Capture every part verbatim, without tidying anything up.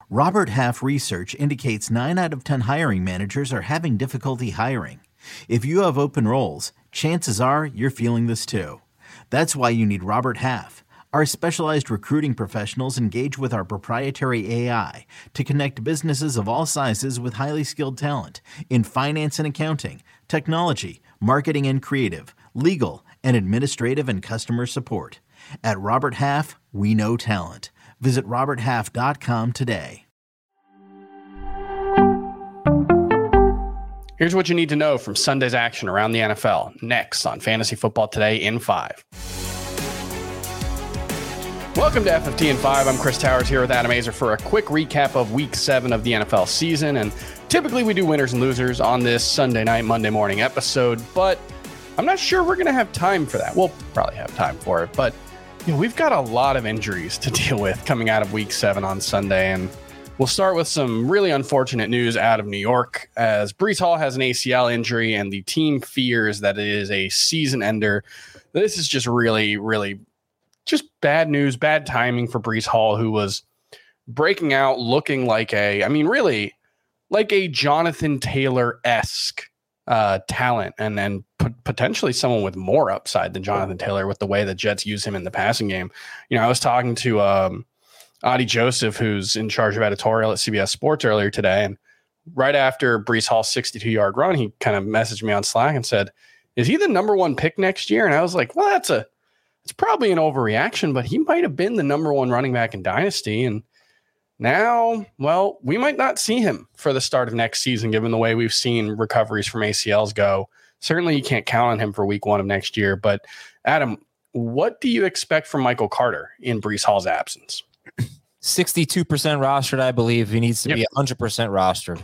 Robert Half research indicates nine out of ten hiring managers are having difficulty hiring. If you have open roles, chances are you're feeling this too. That's why you need Robert Half. Our specialized recruiting professionals engage with our proprietary A I to connect businesses of all sizes with highly skilled talent in finance and accounting, technology, marketing and creative, legal, and administrative and customer support. At Robert Half, we know talent. Visit robert half dot com today. Here's what you need to know from Sunday's action around the N F L. Next on Fantasy Football Today in five. Welcome to F F T in five. I'm Chris Towers here with Adam Azer for a quick recap of week seven of the N F L season. And typically we do winners and losers on this Sunday night, Monday morning episode, but I'm not sure we're going to have time for that. We'll probably have time for it, but you know, we've got a lot of injuries to deal with coming out of week seven on Sunday. And we'll start with some really unfortunate news out of New York as Breece Hall has an A C L injury and the team fears that it is a season ender. This is just really, really just bad news, bad timing for Breece Hall, who was breaking out looking like a, I mean, really like a Jonathan Taylor-esque uh, talent, and then p- potentially someone with more upside than Jonathan Taylor with the way the Jets use him in the passing game. You know, I was talking to um, Adi Joseph, who's in charge of editorial at C B S Sports earlier today, and right after Breece Hall's sixty-two-yard run, he kind of messaged me on Slack and said, is he the number one pick next year? And I was like, well, that's a It's probably an overreaction, but he might have been the number one running back in Dynasty. And now, well, we might not see him for the start of next season, given the way we've seen recoveries from A C Ls go. Certainly you can't count on him for week one of next year. But Adam, what do you expect from Michael Carter in Breece Hall's absence? sixty-two percent rostered, I believe. He needs to yep. be one hundred percent rostered.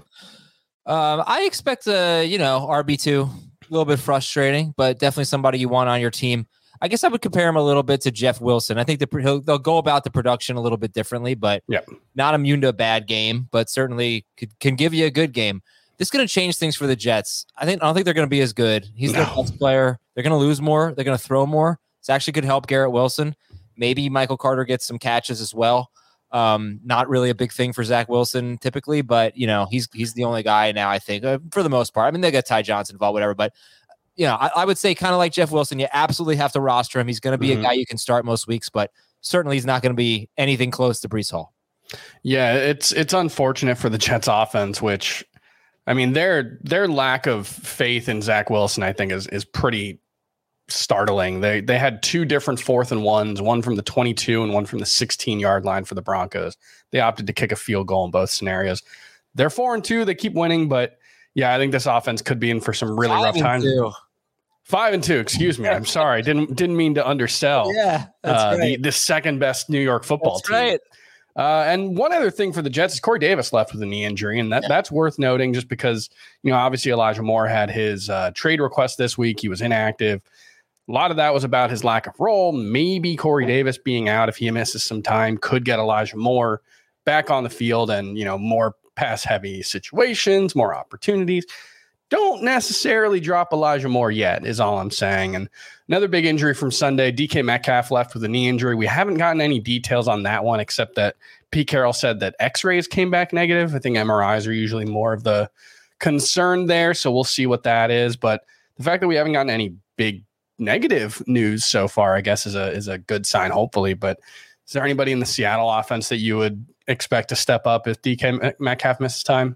Um, I expect, a, you know, R B two, a little bit frustrating, but definitely somebody you want on your team. I guess I would compare him a little bit to Jeff Wilson. I think the, he'll, they'll go about the production a little bit differently, but yep. not immune to a bad game, but certainly could, can give you a good game. This is going to change things for the Jets. I think I don't think they're going to be as good. He's no. their best player. They're going to lose more. They're going to throw more. This actually could help Garrett Wilson. Maybe Michael Carter gets some catches as well. Um, not really a big thing for Zach Wilson typically, but you know he's he's the only guy now. I think uh, for the most part. I mean, they got Ty Johnson involved, whatever, but. You know, I, I would say kind of like Jeff Wilson, you absolutely have to roster him. He's going to be mm-hmm. a guy you can start most weeks, but certainly he's not going to be anything close to Breece Hall. Yeah, it's it's unfortunate for the Jets offense, which, I mean, their their lack of faith in Zach Wilson, I think, is is pretty startling. They they had two different fourth and ones, one from the twenty-two and one from the sixteen-yard line for the Broncos. They opted to kick a field goal in both scenarios. They're four and two. They keep winning, but yeah, I think this offense could be in for some really Five rough times. Two. Five and two, excuse me. I'm sorry. Didn't didn't mean to undersell yeah, that's uh, right. the, the second best New York football that's team. Right. Uh, and one other thing for the Jets is Corey Davis left with a knee injury, and that, yeah. that's worth noting just because, you know, obviously Elijah Moore had his uh, trade request this week. He was inactive. A lot of that was about his lack of role. Maybe Corey Davis being out, if he misses some time, could get Elijah Moore back on the field and, you know, more pass-heavy situations, more opportunities. Don't necessarily drop Elijah Moore yet, is all I'm saying. And another big injury from Sunday, D K Metcalf left with a knee injury. We haven't gotten any details on that one, except that Pete Carroll said that x-rays came back negative. I think M R Is are usually more of the concern there, so we'll see what that is. But the fact that we haven't gotten any big negative news so far, I guess, is a is a good sign, hopefully. But is there anybody in the Seattle offense that you would expect to step up if D K Metcalf misses time?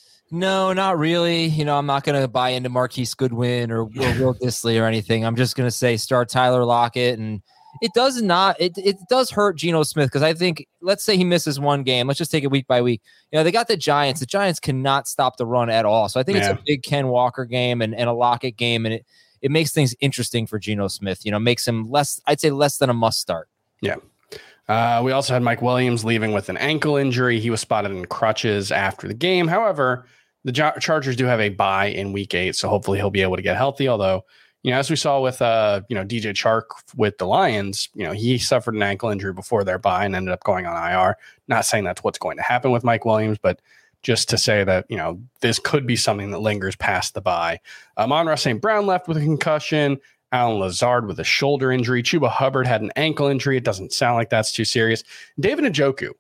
No, not really. You know, I'm not going to buy into Marquise Goodwin or, or Will Dissly or anything. I'm just going to say start Tyler Lockett. And it does not, it, it does hurt Geno Smith because I think, let's say he misses one game. Let's just take it week by week. You know, they got the Giants. The Giants cannot stop the run at all. So I think yeah. it's a big Ken Walker game and, and a Lockett game. And it, it makes things interesting for Geno Smith. You know, makes him less, I'd say less than a must start. Yeah. Uh, we also had Mike Williams leaving with an ankle injury. He was spotted in crutches after the game. However, the Chargers do have a bye in week eight, so hopefully he'll be able to get healthy. Although, you know, as we saw with, uh, you know, D J Chark with the Lions, you know, he suffered an ankle injury before their bye and ended up going on I R. Not saying that's what's going to happen with Mike Williams, but just to say that, you know, this could be something that lingers past the bye. Um, Amon-Ra Saint Brown left with a concussion. Alan Lazard with a shoulder injury. Chuba Hubbard had an ankle injury. It doesn't sound like that's too serious. David Njoku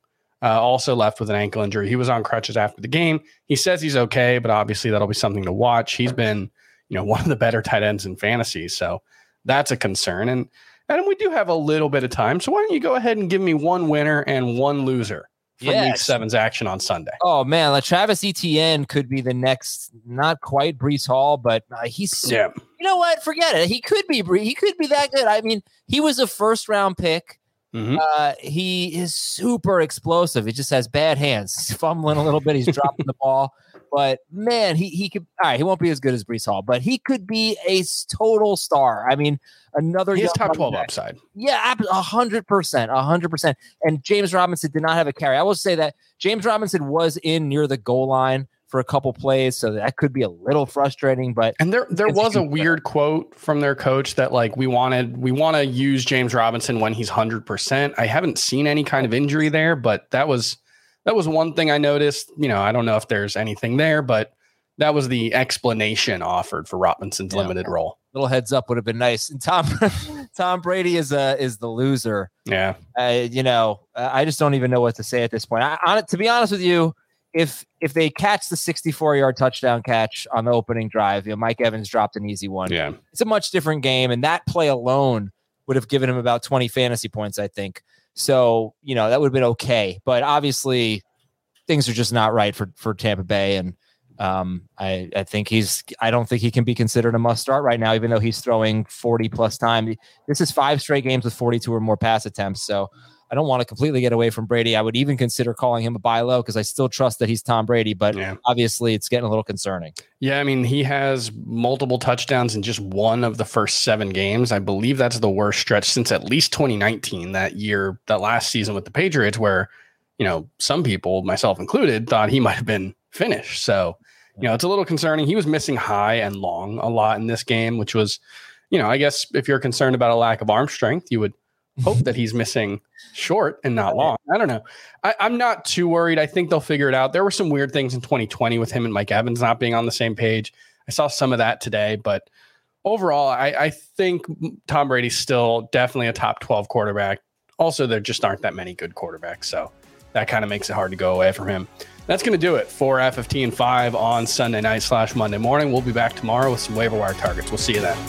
uh, also left with an ankle injury. He was on crutches after the game. He says he's okay, but obviously that'll be something to watch. He's been, you know, one of the better tight ends in fantasy, so that's a concern. And and we do have a little bit of time, so why don't you go ahead and give me one winner and one loser from yes. Week seven's action on Sunday? Oh man, like Travis Etienne could be the next, not quite Breece Hall, but uh, he's yeah. You know what? Forget it. He could be he could be that good. I mean, he was a first round pick. Mm-hmm. Uh, he is super explosive. He just has bad hands. He's fumbling a little bit. He's dropping the ball. But, man, he he could – all right, he won't be as good as Breece Hall, but he could be a total star. I mean, another – He has top twelve back. Upside. Yeah, one hundred percent, one hundred percent. And James Robinson did not have a carry. I will say that James Robinson was in near the goal line for a couple plays, so that could be a little frustrating. But and there there was a weird quote from their coach that like we wanted we want to use James Robinson when he's one hundred percent. I haven't seen any kind of injury there, but that was that was one thing I noticed. You know, I don't know if there's anything there, but that was the explanation offered for Robinson's yeah. limited role. Little heads up would have been nice. And Tom Tom Brady is a is the loser. Yeah, uh, you know, I just don't even know what to say at this point. I, I, to be honest with you. If if they catch the sixty-four yard touchdown catch on the opening drive, you know, Mike Evans dropped an easy one. Yeah, it's a much different game, and that play alone would have given him about twenty fantasy points, I think. So, you know, that would have been okay. But obviously, things are just not right for for Tampa Bay, and um, I I think he's I don't think he can be considered a must start right now, even though he's throwing forty plus times. This is five straight games with forty-two or more pass attempts. So. I don't want to completely get away from Brady. I would even consider calling him a buy low because I still trust that he's Tom Brady, but yeah. obviously it's getting a little concerning. Yeah, I mean, he has multiple touchdowns in just one of the first seven games. I believe that's the worst stretch since at least twenty nineteen, that year, that last season with the Patriots, where, you know, some people, myself included, thought he might have been finished. So, you know, it's a little concerning. He was missing high and long a lot in this game, which was, you know, I guess if you're concerned about a lack of arm strength, you would hope that he's missing short and not long. I don't know. I, I'm not too worried. I think they'll figure it out. There were some weird things in twenty twenty with him and Mike Evans not being on the same page. I saw some of that today, but overall, I, I think Tom Brady's still definitely a top twelve quarterback. Also, there just aren't that many good quarterbacks, so that kind of makes it hard to go away from him. That's going to do it for F F T and five on Sunday night slash Monday morning. We'll be back tomorrow with some waiver wire targets. We'll see you then.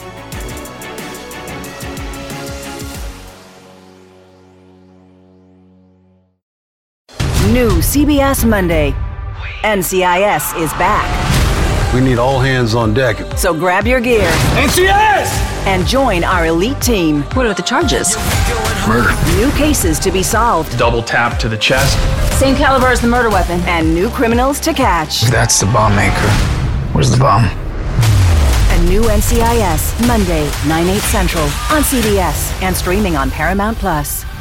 New C B S Monday. N C I S is back. We need all hands on deck. So grab your gear. N C I S! And join our elite team. What are the charges? Murder. New cases to be solved. Double tap to the chest. Same caliber as the murder weapon. And new criminals to catch. That's the bomb maker. Where's the bomb? A new N C I S, Monday, nine, eight Central on C B S and streaming on Paramount Plus.